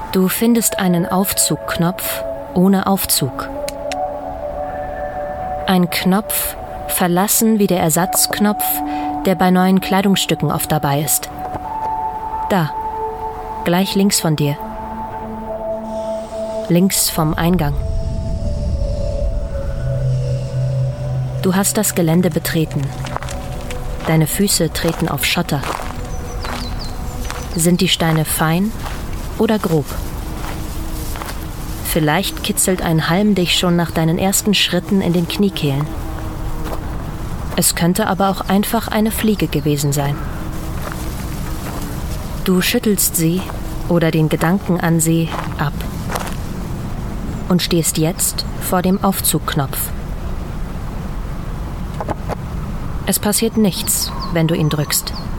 Du findest einen Aufzugknopf ohne Aufzug. Ein Knopf, verlassen wie der Ersatzknopf, der bei neuen Kleidungsstücken oft dabei ist. Da, gleich links von dir. Links vom Eingang. Du hast das Gelände betreten. Deine Füße treten auf Schotter. Sind die Steine fein oder grob? Vielleicht kitzelt ein Halm dich schon nach deinen ersten Schritten in den Kniekehlen. Es könnte aber auch einfach eine Fliege gewesen sein. Du schüttelst sie oder den Gedanken an sie ab und stehst jetzt vor dem Aufzugknopf. Es passiert nichts, wenn du ihn drückst.